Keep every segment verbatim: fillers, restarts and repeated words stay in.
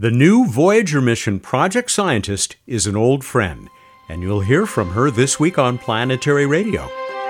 The new Voyager mission project scientist is an old friend, and you'll hear from her this week on Planetary Radio.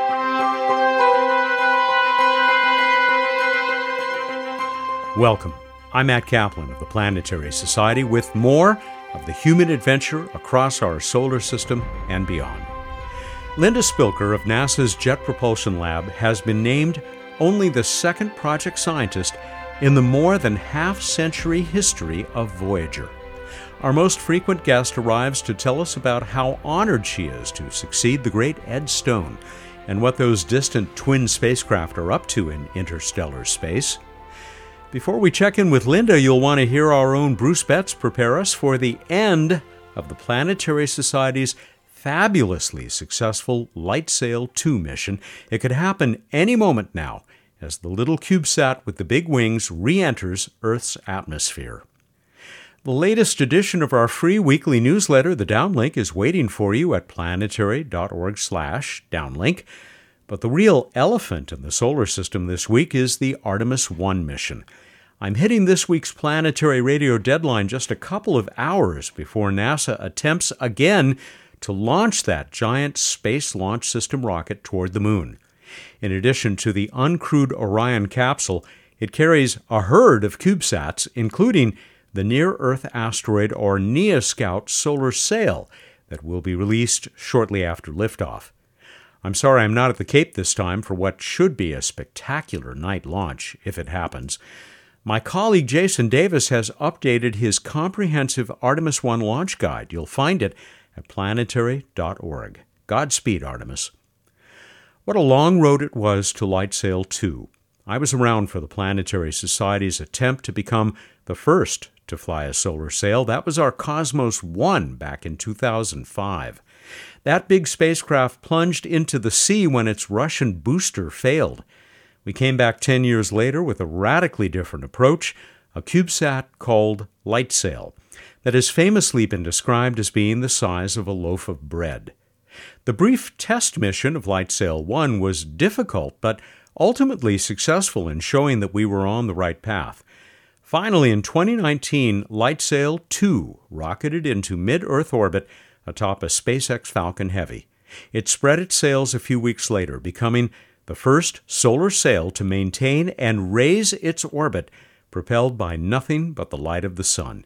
Welcome. I'm Matt Kaplan of the Planetary Society with more of the human adventure across our solar system and beyond. Linda Spilker of NASA's Jet Propulsion Lab has been named only the second project scientist in the more than half-century history of Voyager. Our most frequent guest arrives to tell us about how honored she is to succeed the great Ed Stone and what those distant twin spacecraft are up to in interstellar space. Before we check in with Linda, you'll want to hear our own Bruce Betts prepare us for the end of the Planetary Society's fabulously successful LightSail two mission. It could happen any moment now as the little CubeSat with the big wings re-enters Earth's atmosphere. The latest edition of our free weekly newsletter, The Downlink, is waiting for you at planetary.org slash downlink. But the real elephant in the solar system this week is the Artemis one mission. I'm hitting this week's Planetary Radio deadline just a couple of hours before NASA attempts again to launch that giant Space Launch System rocket toward the moon. In addition to the uncrewed Orion capsule, it carries a herd of CubeSats, including the near-Earth asteroid or NeoScout solar sail that will be released shortly after liftoff. I'm sorry I'm not at the Cape this time for what should be a spectacular night launch, if it happens. My colleague Jason Davis has updated his comprehensive Artemis one launch guide. You'll find it at planetary dot org. Godspeed, Artemis. What a long road it was to LightSail two. I was around for the Planetary Society's attempt to become the first to fly a solar sail. That was our Cosmos one back in two thousand five. That big spacecraft plunged into the sea when its Russian booster failed. We came back ten years later with a radically different approach, a CubeSat called LightSail, that has famously been described as being the size of a loaf of bread. The brief test mission of LightSail one was difficult, but ultimately successful in showing that we were on the right path. Finally, in twenty nineteen, LightSail two rocketed into mid-Earth orbit atop a SpaceX Falcon Heavy. It spread its sails a few weeks later, becoming the first solar sail to maintain and raise its orbit, propelled by nothing but the light of the sun.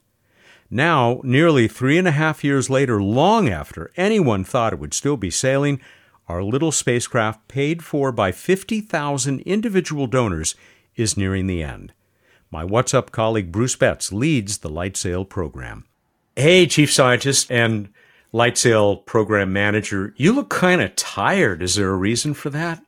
Now, nearly three and a half years later, long after anyone thought it would still be sailing, our little spacecraft, paid for by fifty thousand individual donors, is nearing the end. My What's Up colleague Bruce Betts leads the LightSail program. Hey, Chief Scientist and LightSail program manager, you look kind of tired. Is there a reason for that?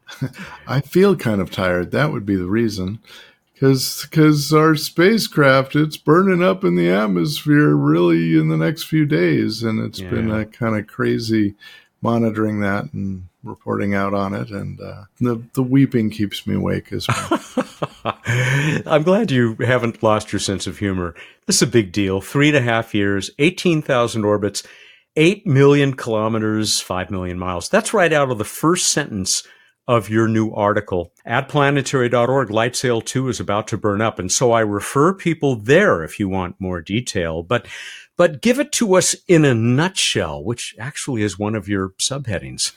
I feel kind of tired. That would be the reason. Because because our spacecraft, it's burning up in the atmosphere really in the next few days. And it's yeah. been a kind of crazy monitoring that and reporting out on it. And uh, the, the weeping keeps me awake as well. I'm glad you haven't lost your sense of humor. This is a big deal. Three and a half years, eighteen thousand orbits, eight million kilometers, five million miles. That's right out of the first sentence of your new article. At planetary dot org, LightSail two is about to burn up, and so I refer people there if you want more detail. But but give it to us in a nutshell, which actually is one of your subheadings.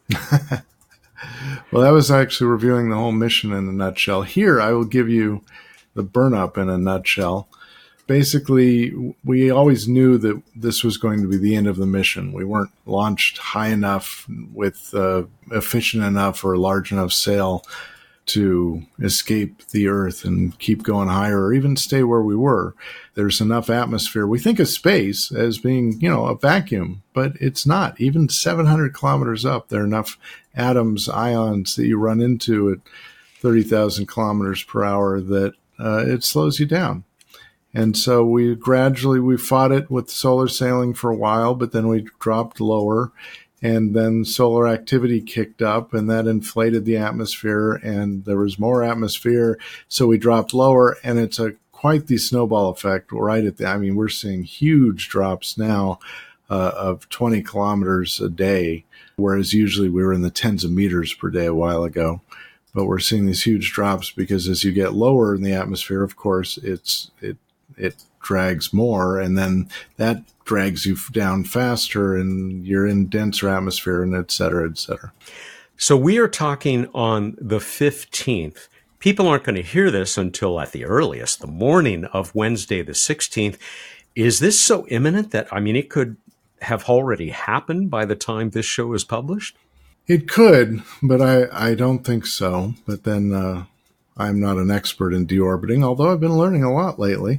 Well, that was actually reviewing the whole mission in a nutshell. Here, I will give you the burn up in a nutshell. Basically, we always knew that this was going to be the end of the mission. We weren't launched high enough with uh, efficient enough or large enough sail to escape the Earth and keep going higher or even stay where we were. There's enough atmosphere. We think of space as being, you know, a vacuum, but it's not. Even seven hundred kilometers up, there are enough atoms, ions that you run into at thirty thousand kilometers per hour that uh, it slows you down. And so we gradually, we fought it with solar sailing for a while, but then we dropped lower, and then solar activity kicked up, and that inflated the atmosphere, and there was more atmosphere. So we dropped lower, and it's a quite the snowball effect right at the, I mean, we're seeing huge drops now uh, of twenty kilometers a day, whereas usually we were in the tens of meters per day a while ago. But we're seeing these huge drops because as you get lower in the atmosphere, of course, it's, it, it drags more, and then that drags you down faster, and you're in denser atmosphere, and et cetera, et cetera. So we are talking on the fifteenth. People aren't going to hear this until at the earliest, the morning of Wednesday the sixteenth. Is this so imminent that, I mean, it could have already happened by the time this show is published? It could, but I, I don't think so. But then uh, I'm not an expert in deorbiting, although I've been learning a lot lately.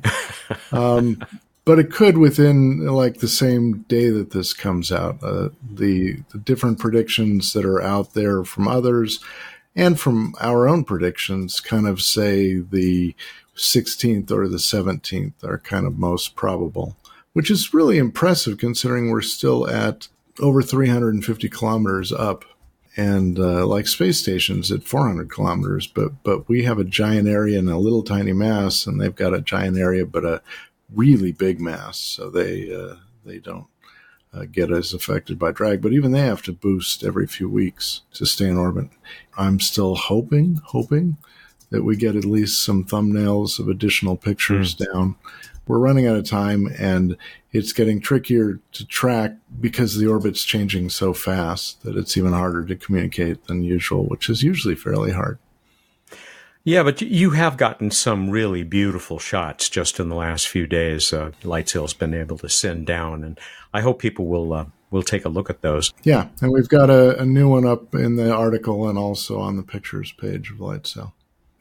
um, but it could within like the same day that this comes out. Uh, the, the different predictions that are out there from others and from our own predictions kind of say the sixteenth or the seventeenth are kind of most probable, which is really impressive considering we're still at over three hundred fifty kilometers up, and uh, like space stations at four hundred kilometers. But but we have a giant area and a little tiny mass, and they've got a giant area but a really big mass, so they uh, they don't uh, get as affected by drag. But even they have to boost every few weeks to stay in orbit. I'm still hoping, hoping that we get at least some thumbnails of additional pictures mm. down. We're running out of time, and it's getting trickier to track because the orbit's changing so fast that it's even harder to communicate than usual, which is usually fairly hard. Yeah, but you have gotten some really beautiful shots just in the last few days. Uh, LightSail's been able to send down, and I hope people will uh, will take a look at those. Yeah, and we've got a, a new one up in the article and also on the pictures page of LightSail.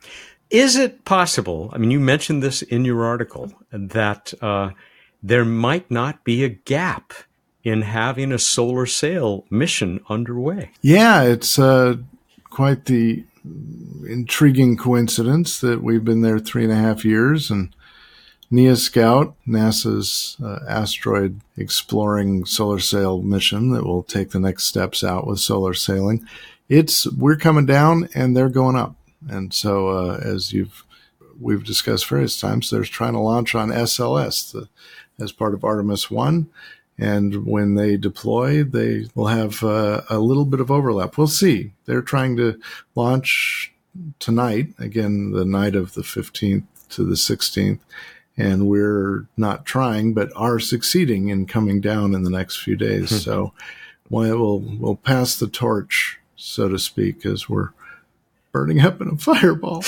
Is it possible, I mean, you mentioned this in your article, that uh, there might not be a gap in having a solar sail mission underway? Yeah, it's uh, quite the intriguing coincidence that we've been there three and a half years, and NEA Scout, NASA's uh, asteroid exploring solar sail mission that will take the next steps out with solar sailing, it's we're coming down and they're going up. And so, uh, as you've we've discussed various times, they're trying to launch on S L S the, as part of Artemis one. And when they deploy, they will have uh, a little bit of overlap. We'll see. They're trying to launch tonight, again, the night of the fifteenth to the sixteenth. And we're not trying, but are succeeding in coming down in the next few days. So we'll, we'll pass the torch, so to speak, as we're burning up in a fireball.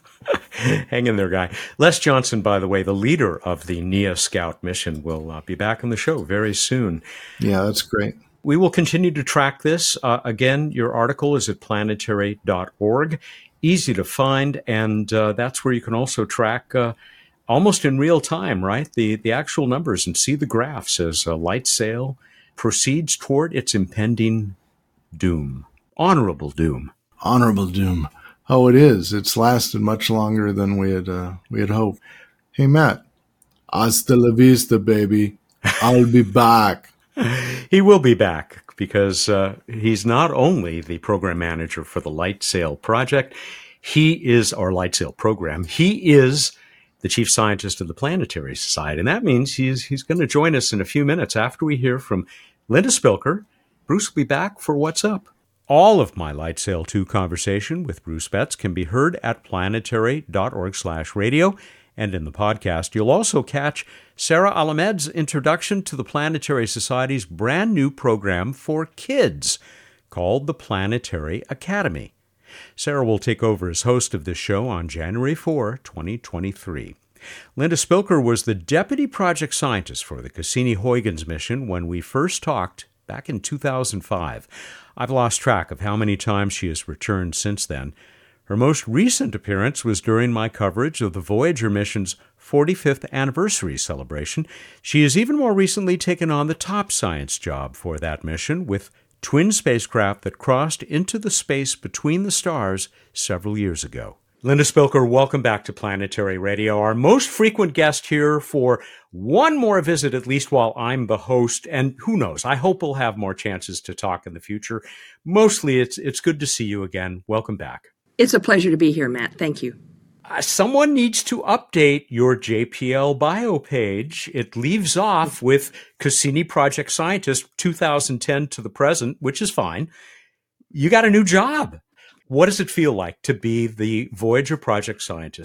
Hang in there, guy. Les Johnson, by the way, the leader of the NEA Scout mission, will uh, be back on the show very soon. Yeah, that's great. We will continue to track this. Uh, again, your article is at planetary dot org. Easy to find, and uh, that's where you can also track uh, almost in real time, right? The, the actual numbers and see the graphs as uh, LightSail proceeds toward its impending doom. Honorable doom. Honorable doom. Oh, it is. It's lasted much longer than we had uh, we had hoped. Hey, Matt, hasta la vista, baby. I'll be back. He will be back because uh, he's not only the program manager for the LightSail project, he is our LightSail program. He is the chief scientist of the Planetary Society, and that means he's he's going to join us in a few minutes after we hear from Linda Spilker. Bruce will be back for What's Up. All of my LightSail two conversation with Bruce Betts can be heard at planetary dot org slash radio, and in the podcast, you'll also catch Sarah Alamed's introduction to the Planetary Society's brand new program for kids called the Planetary Academy. Sarah will take over as host of this show on January fourth, twenty twenty-three. Linda Spilker was the deputy project scientist for the Cassini-Huygens mission when we first talked back in two thousand five. I've lost track of how many times she has returned since then. Her most recent appearance was during my coverage of the Voyager mission's forty-fifth anniversary celebration. She has even more recently taken on the top science job for that mission with twin spacecraft that crossed into the space between the stars several years ago. Linda Spilker, welcome back to Planetary Radio, our most frequent guest here for one more visit, at least while I'm the host. And who knows, I hope we'll have more chances to talk in the future. Mostly, it's it's good to see you again. Welcome back. It's a pleasure to be here, Matt. Thank you. Uh, someone needs to update your J P L bio page. It leaves off with Cassini Project Scientist two thousand ten to the present, which is fine. You got a new job. What does it feel like to be the Voyager project scientist?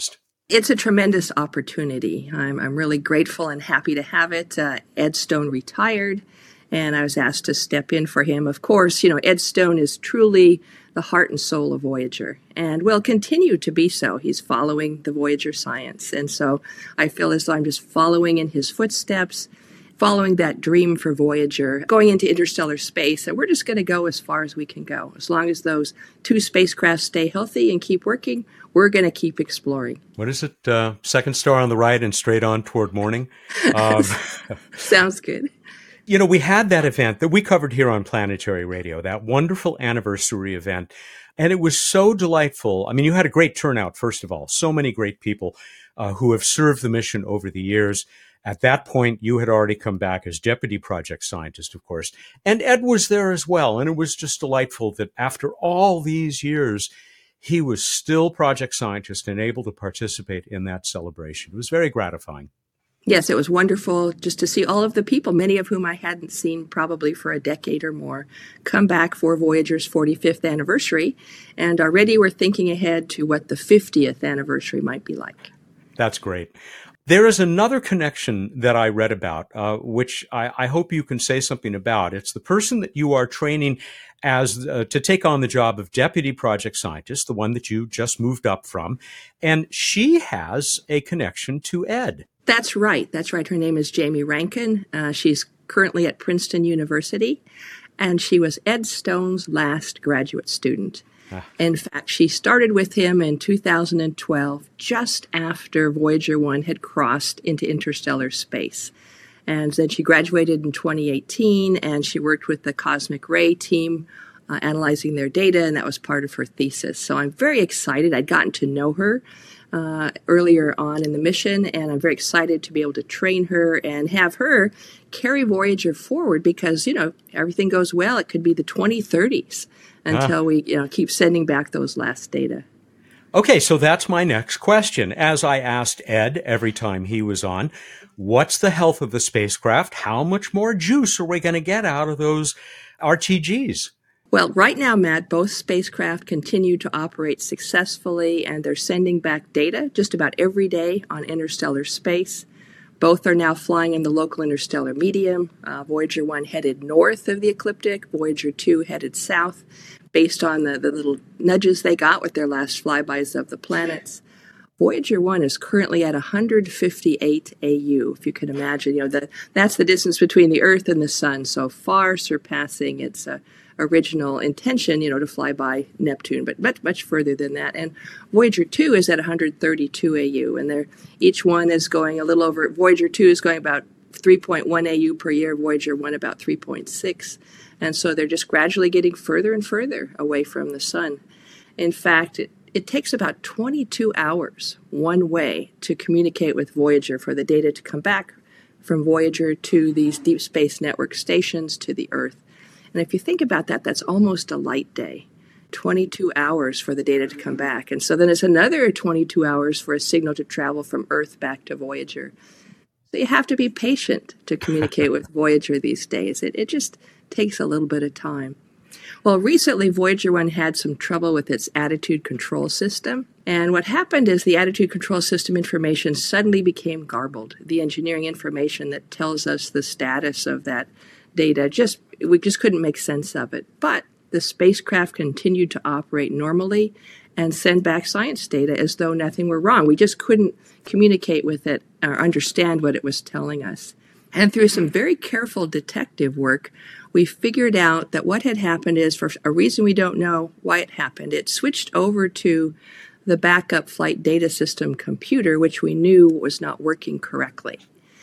It's a tremendous opportunity. I'm, I'm really grateful and happy to have it. Uh, Ed Stone retired, and I was asked to step in for him. Of course, you know, Ed Stone is truly the heart and soul of Voyager, and will continue to be so. He's following the Voyager science, and so I feel as though I'm just following in his footsteps, following that dream for Voyager, going into interstellar space, and we're just going to go as far as we can go. As long as those two spacecraft stay healthy and keep working, we're going to keep exploring. What is it? Uh, second star on the right and straight on toward morning? Um, Sounds good. You know, we had that event that we covered here on Planetary Radio, that wonderful anniversary event, and it was so delightful. I mean, you had a great turnout, first of all, so many great people uh, who have served the mission over the years. At that point, you had already come back as deputy project scientist, of course, and Ed was there as well. And it was just delightful that after all these years, he was still project scientist and able to participate in that celebration. It was very gratifying. Yes, it was wonderful just to see all of the people, many of whom I hadn't seen probably for a decade or more, come back for Voyager's forty-fifth anniversary. And already we're thinking ahead to what the fiftieth anniversary might be like. That's great. There is another connection that I read about, uh, which I, I hope you can say something about. It's the person that you are training as uh, to take on the job of deputy project scientist, the one that you just moved up from, and she has a connection to Ed. That's right. That's right. Her name is Jamie Rankin. Uh, she's currently at Princeton University, and she was Ed Stone's last graduate student. In fact, she started with him in two thousand twelve, just after Voyager one had crossed into interstellar space. And then she graduated in twenty eighteen, and she worked with the Cosmic Ray team uh, analyzing their data, and that was part of her thesis. So I'm very excited. I'd gotten to know her uh, earlier on in the mission, and I'm very excited to be able to train her and have her carry Voyager forward because, you know, everything goes well. It could be the twenty thirties. Until ah. we, you know, keep sending back those last data. Okay, so that's my next question. As I asked Ed every time he was on, what's the health of the spacecraft? How much more juice are we going to get out of those R T Gs? Well, right now, Matt, both spacecraft continue to operate successfully, and they're sending back data just about every day on interstellar space. Both are now flying in the local interstellar medium. Uh, Voyager one headed north of the ecliptic, Voyager two headed south, based on the, the little nudges they got with their last flybys of the planets. Voyager one is currently at one hundred fifty-eight A U, if you can imagine. You know, the, that's the distance between the Earth and the Sun, so far surpassing its uh, original intention, you know, to fly by Neptune, but much, much further than that. And Voyager two is at one hundred thirty-two A U, and they're, each one is going a little over, Voyager two is going about three point one A U per year, Voyager one about three point six, and so they're just gradually getting further and further away from the Sun. In fact, it, it takes about twenty-two hours one way to communicate with Voyager for the data to come back from Voyager to these Deep Space Network stations to the Earth. And if you think about that, that's almost a light day, twenty-two hours for the data to come back. And so then it's another twenty-two hours for a signal to travel from Earth back to Voyager. So you have to be patient to communicate with Voyager these days. It, it just takes a little bit of time. Well, recently, Voyager one had some trouble with its attitude control system. And what happened is the attitude control system information suddenly became garbled. The engineering information that tells us the status of that data, just we just couldn't make sense of it. But the spacecraft continued to operate normally and send back science data as though nothing were wrong. We just couldn't communicate with it or understand what it was telling us. And through some very careful detective work, we figured out that what had happened is, for a reason we don't know why it happened, it switched over to the backup flight data system computer, which we knew was not working correctly.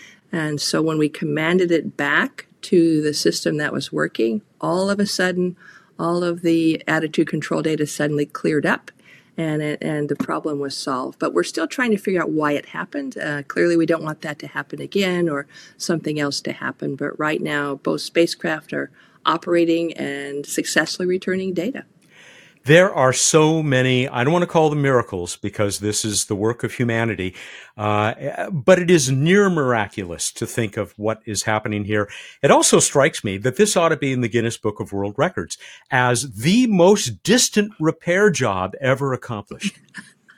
And so when we commanded it back to the system that was working, all of a sudden, all of the attitude control data suddenly cleared up, and it, and the problem was solved. But we're still trying to figure out why it happened. Uh, clearly, we don't want that to happen again or something else to happen. But right now, both spacecraft are operating and successfully returning data. There are so many, I don't want to call them miracles because this is the work of humanity, uh, but it is near miraculous to think of what is happening here. It also strikes me that this ought to be in the Guinness Book of World Records as the most distant repair job ever accomplished.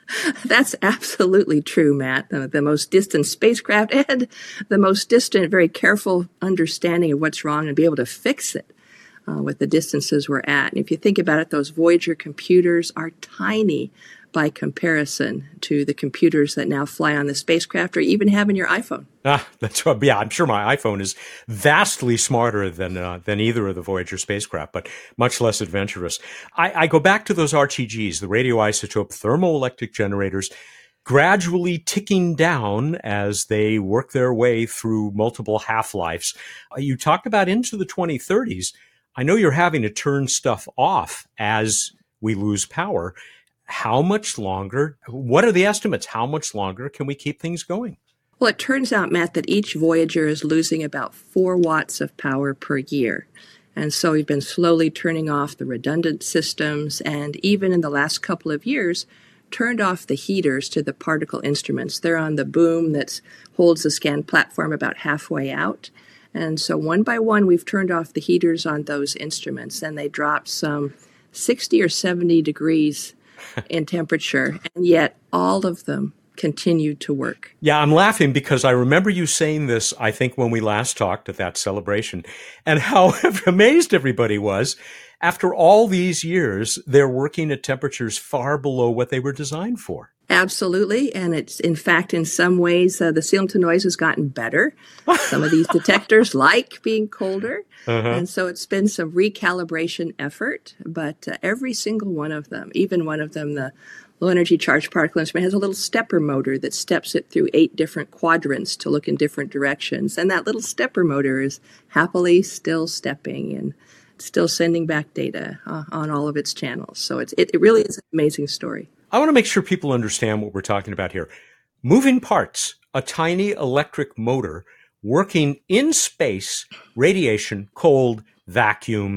That's absolutely true, Matt. The, the most distant spacecraft and the most distant, very careful understanding of what's wrong and be able to fix it uh, with the distances we're at. And if you think about it, those Voyager computers are tiny by comparison to the computers that now fly on the spacecraft or even have in your iPhone. Ah, that's what, yeah, I'm sure my iPhone is vastly smarter than uh, than either of the Voyager spacecraft, but much less adventurous. I, I go back to those R T Gs, the radioisotope thermoelectric generators, gradually ticking down as they work their way through multiple half-lives. Uh, you talked about into the twenty thirties. I know you're having to turn stuff off as we lose power. How much longer? What are the estimates? How much longer can we keep things going? Well, it turns out, Matt, that each Voyager is losing about four watts of power per year. And so we've been slowly turning off the redundant systems and even in the last couple of years, turned off the heaters to the particle instruments. They're on the boom that holds the scan platform about halfway out. And so one by one, we've turned off the heaters on those instruments and they dropped some sixty or seventy degrees in temperature, and yet all of them continued to work. Yeah, I'm laughing because I remember you saying this, I think, when we last talked at that celebration, and how amazed everybody was. After all these years, they're working at temperatures far below what they were designed for. Absolutely. And it's, in fact, in some ways, uh, the signal to noise has gotten better. Some of these detectors like being colder. Uh-huh. And so it's been some recalibration effort. But uh, every single one of them, even one of them, the low energy charged particle instrument, has a little stepper motor that steps it through eight different quadrants to look in different directions. And that little stepper motor is happily still stepping and still sending back data uh, on all of its channels. So it's, it, it really is an amazing story. I want to make sure people understand what we're talking about here. Moving parts, a tiny electric motor working in space, radiation, cold, vacuum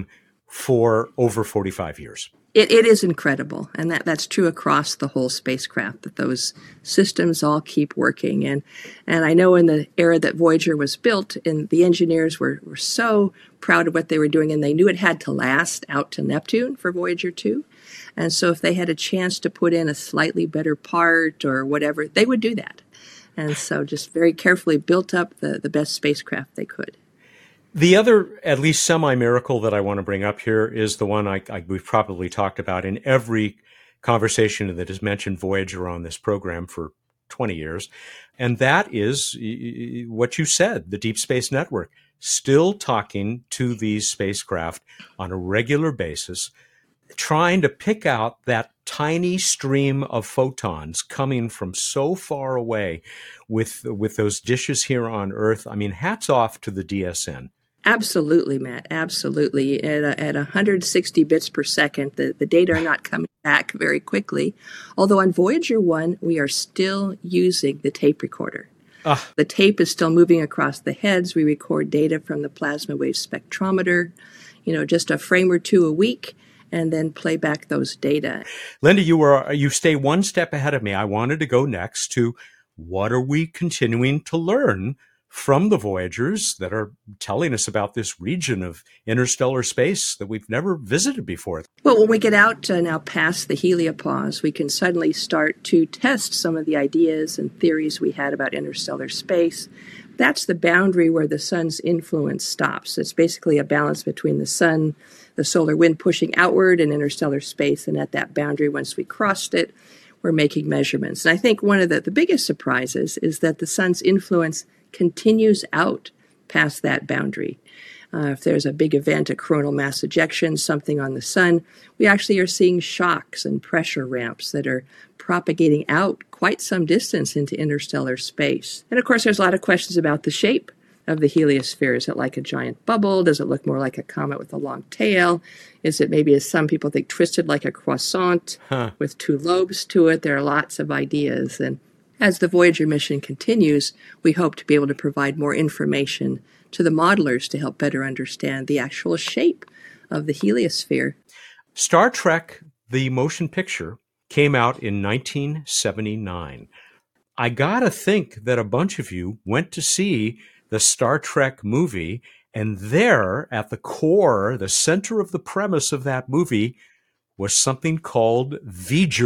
for over forty-five years. It, it is incredible. And that, that's true across the whole spacecraft, that those systems all keep working. And and I know in the era that Voyager was built, and the engineers were, were so proud of what they were doing, and they knew it had to last out to Neptune for Voyager two. And so if they had a chance to put in a slightly better part or whatever, they would do that. And so just very carefully built up the, the best spacecraft they could. The other, at least semi-miracle that I want to bring up here is the one I, I, we've probably talked about in every conversation that has mentioned Voyager on this program for twenty years. And that is what you said, the Deep Space Network, still talking to these spacecraft on a regular basis, trying to pick out that tiny stream of photons coming from so far away with with those dishes here on Earth. I mean, hats off to the D S N. Absolutely, Matt. Absolutely. At, a, at one hundred sixty bits per second, the, the data are not coming back very quickly. Although on Voyager one, we are still using the tape recorder. Uh, the tape is still moving across the heads. We record data from the plasma wave spectrometer, you know, just a frame or two a week, and then play back those data. Linda, you were you stay one step ahead of me. I wanted to go next to what are we continuing to learn from the Voyagers that are telling us about this region of interstellar space that we've never visited before. Well, when we get out uh, now past the heliopause, we can suddenly start to test some of the ideas and theories we had about interstellar space. That's the boundary where the sun's influence stops. It's basically a balance between the sun, the solar wind pushing outward in interstellar space, and at that boundary, once we crossed it, we're making measurements. And I think one of the, the biggest surprises is that the sun's influence continues out past that boundary. Uh, if there's a big event, a coronal mass ejection, something on the sun, we actually are seeing shocks and pressure ramps that are propagating out quite some distance into interstellar space. And of course, there's a lot of questions about the shape of the heliosphere. Is it like a giant bubble? Does it look more like a comet with a long tail? Is it maybe, as some people think, twisted like a croissant huh. with two lobes to it? There are lots of ideas. And as the Voyager mission continues, we hope to be able to provide more information to the modelers to help better understand the actual shape of the heliosphere. Star Trek, the motion picture, came out in nineteen seventy-nine. I gotta think that a bunch of you went to see the Star Trek movie, and there, at the core, the center of the premise of that movie, was something called V'ger.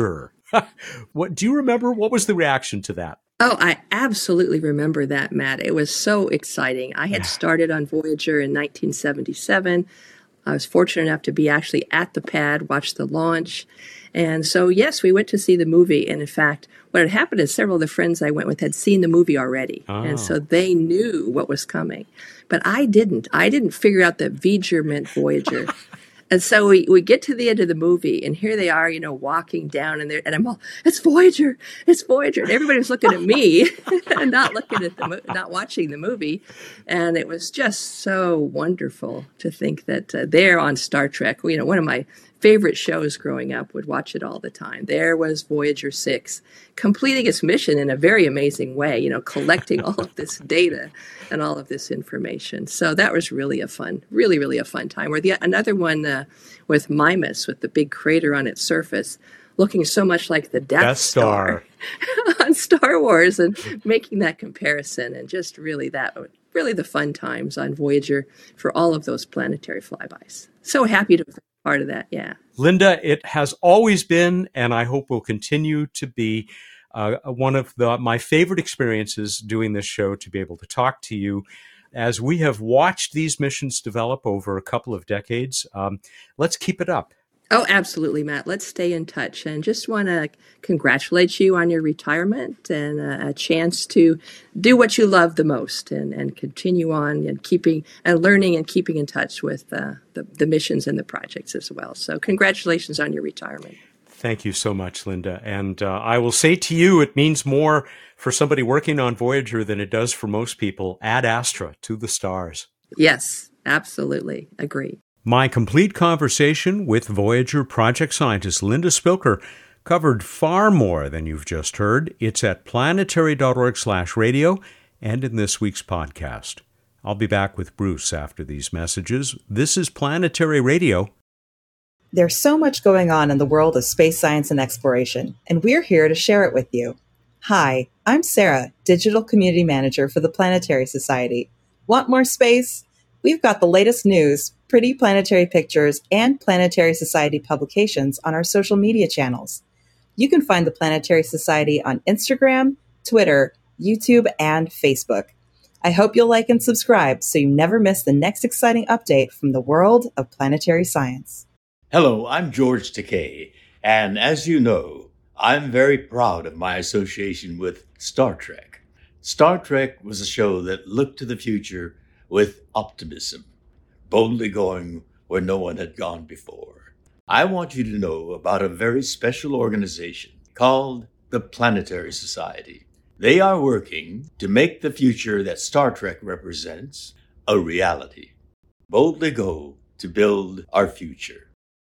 What do you remember? What was the reaction to that? Oh, I absolutely remember that, Matt. It was so exciting. I had started on Voyager in nineteen seventy-seven. I was fortunate enough to be actually at the pad, watch the launch. And so, yes, we went to see the movie. And in fact, what had happened is several of the friends I went with had seen the movie already. Oh. And so they knew what was coming. But I didn't. I didn't figure out that V'ger meant Voyager. And so we, we get to the end of the movie, and here they are, you know, walking down, and, and I'm all, it's Voyager, it's Voyager. And everybody was looking at me and not looking at the, mo- not watching the movie. And it was just so wonderful to think that uh, they're on Star Trek. You know, one of my favorite shows growing up, would watch it all the time. There was Voyager six, completing its mission in a very amazing way, you know, collecting all of this data and all of this information. So that was really a fun, really, really a fun time. Or the another one uh, with Mimas, with the big crater on its surface, looking so much like the Death, Death Star, Star. on Star Wars, and making that comparison, and just really that, really the fun times on Voyager for all of those planetary flybys. So happy to be part of that, yeah. Linda, it has always been, and I hope will continue to be, uh, one of the, my favorite experiences doing this show, to be able to talk to you as we have watched these missions develop over a couple of decades. Um, let's keep it up. Oh, absolutely, Matt. Let's stay in touch, and just want to congratulate you on your retirement and a, a chance to do what you love the most, and, and continue on and keeping and learning and keeping in touch with uh, the, the missions and the projects as well. So congratulations on your retirement. Thank you so much, Linda. And uh, I will say to you, it means more for somebody working on Voyager than it does for most people. Ad Astra, to the stars. Yes, absolutely. Agree. My complete conversation with Voyager project scientist Linda Spilker covered far more than you've just heard. It's at planetary.org slash radio and in this week's podcast. I'll be back with Bruce after these messages. This is Planetary Radio. There's so much going on in the world of space science and exploration, and we're here to share it with you. Hi, I'm Sarah, Digital Community Manager for the Planetary Society. Want more space? We've got the latest news, pretty planetary pictures, and Planetary Society publications on our social media channels. You can find the Planetary Society on Instagram, Twitter, YouTube, and Facebook. I hope you'll like and subscribe so you never miss the next exciting update from the world of planetary science. Hello, I'm George Takei, and as you know, I'm very proud of my association with Star Trek. Star Trek was a show that looked to the future with optimism, boldly going where no one had gone before. I want you to know about a very special organization called the Planetary Society. They are working to make the future that Star Trek represents a reality. Boldly go to build our future.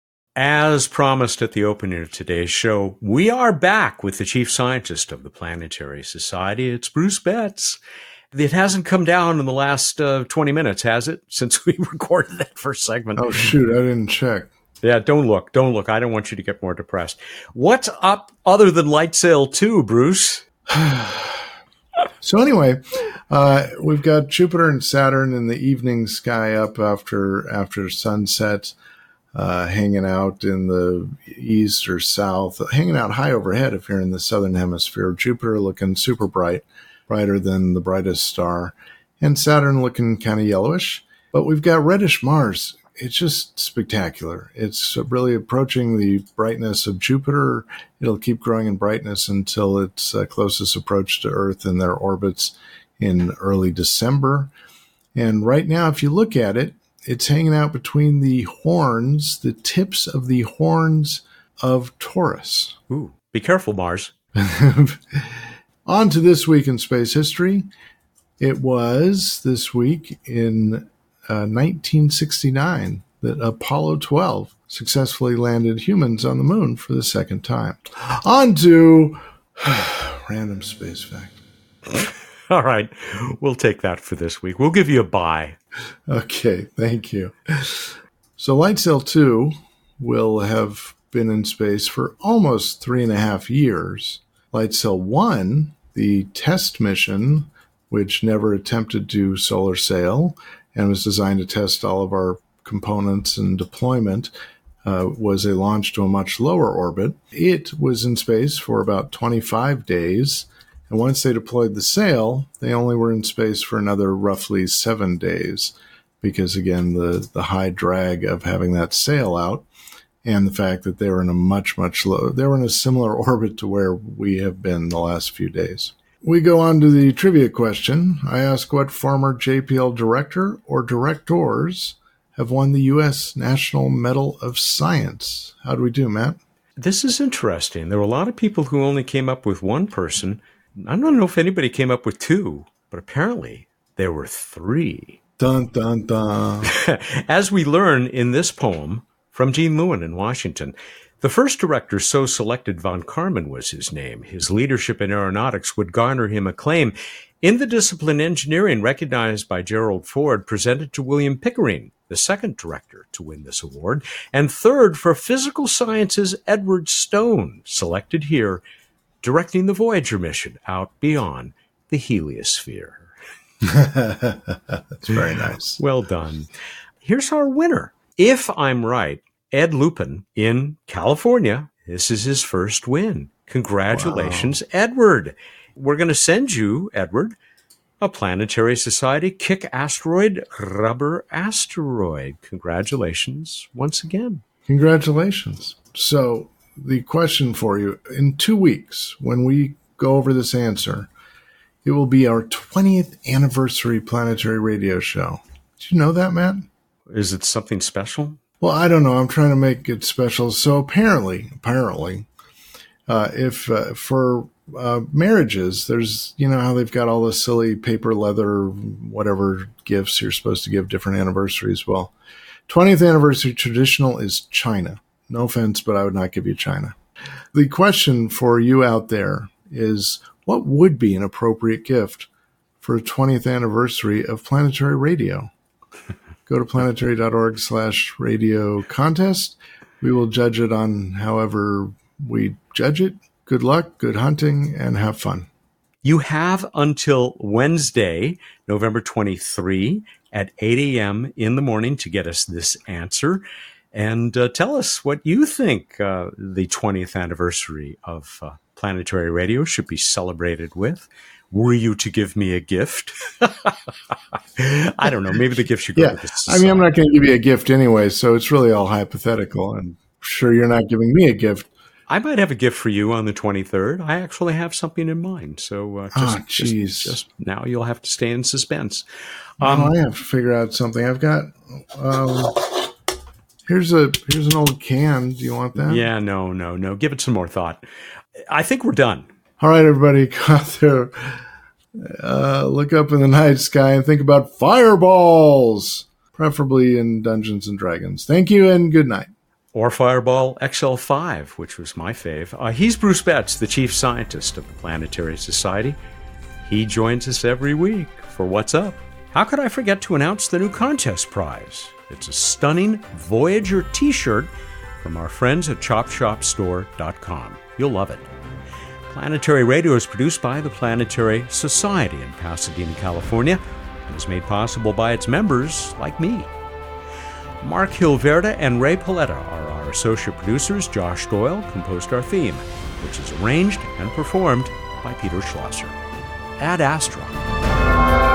As promised at the opening of today's show, we are back with the chief scientist of the Planetary Society. It's Bruce Betts. It hasn't come down in the last uh, twenty minutes, has it? Since we recorded that first segment. Oh, shoot. I didn't check. Yeah, don't look. Don't look. I don't want you to get more depressed. What's up other than Light Sail two, Bruce? So anyway, uh, we've got Jupiter and Saturn in the evening sky up after after sunset, uh, hanging out in the east or south, hanging out high overhead if you're in the southern hemisphere. Jupiter looking super bright, brighter than the brightest star, and Saturn looking kind of yellowish. But we've got reddish Mars. It's just spectacular. It's really approaching the brightness of Jupiter. It'll keep growing in brightness until its uh, closest approach to Earth in their orbits in early December. And right now, if you look at it, it's hanging out between the horns, the tips of the horns of Taurus. Ooh, be careful, Mars. On to this week in space history. It was this week in uh, nineteen sixty-nine that Apollo twelve successfully landed humans on the moon for the second time. On to random space fact. All right. We'll take that for this week. We'll give you a bye. Okay. Thank you. So LightSail two will have been in space for almost three and a half years. LightSail one, the test mission, which never attempted to solar sail and was designed to test all of our components and deployment, uh, was a launch to a much lower orbit. It was in space for about twenty-five days. And once they deployed the sail, they only were in space for another roughly seven days. Because, again, the, the high drag of having that sail out and the fact that they were in a much, much lower, they were in a similar orbit to where we have been the last few days. We go on to the trivia question. I ask what former J P L director or directors have won the U S National Medal of Science. How do we do, Matt? This is interesting. There were a lot of people who only came up with one person. I don't know if anybody came up with two, but apparently there were three. Dun, dun, dun. As we learn in this poem from Gene Lewin in Washington, the first director so selected, von Karman was his name. His leadership in aeronautics would garner him acclaim in the discipline engineering, recognized by Gerald Ford, presented to William Pickering, the second director to win this award, and third for physical sciences, Edward Stone, selected here, directing the Voyager mission out beyond the heliosphere. That's very nice. Well done. Here's our winner. If I'm right, Ed Lupin in California, this is his first win. Congratulations, wow. Edward. We're going to send you, Edward, a Planetary Society Kick Asteroid Rubber Asteroid. Congratulations once again. Congratulations. So the question for you, in two weeks, when we go over this answer, it will be our twentieth anniversary planetary radio show. Did you know that, Matt? Is it something special? Well, I don't know. I'm trying to make it special. So apparently, apparently, uh, if uh, for uh, marriages, there's, you know how they've got all the silly paper, leather, whatever gifts you're supposed to give different anniversaries. Well, twentieth anniversary traditional is China. No offense, but I would not give you China. The question for you out there is, what would be an appropriate gift for a twentieth anniversary of planetary radio? Go to planetary.org slash radio contest. We will judge it on however we judge it. Good luck, good hunting, and have fun. You have until Wednesday, November twenty-third at eight a.m. in the morning to get us this answer. And uh, tell us what you think uh, the twentieth anniversary of uh, Planetary Radio should be celebrated with. Were you to give me a gift? I don't know. Maybe the gift should go yeah. with the I mean, I'm not going to give you a gift anyway, so it's really all hypothetical. I'm sure you're not giving me a gift. I might have a gift for you on the twenty-third. I actually have something in mind. So uh, just, oh, just, just now you'll have to stay in suspense. Um, oh, I have to figure out something. I've got... Um, Here's a here's an old can. Do you want that? Yeah, no, no, no. Give it some more thought. I think we're done. All right, everybody, go out there, uh, look up in the night sky and think about fireballs, preferably in Dungeons and Dragons. Thank you and good night. Or Fireball X L five, which was my fave. Uh, he's Bruce Betts, the chief scientist of the Planetary Society. He joins us every week for What's Up. How could I forget to announce the new contest prize? It's a stunning Voyager t-shirt from our friends at chop shop store dot com. You'll love it. Planetary Radio is produced by the Planetary Society in Pasadena, California, and is made possible by its members like me. Mark Hilverda and Ray Paletta are our associate producers. Josh Doyle composed our theme, which is arranged and performed by Peter Schlosser. Ad Astra.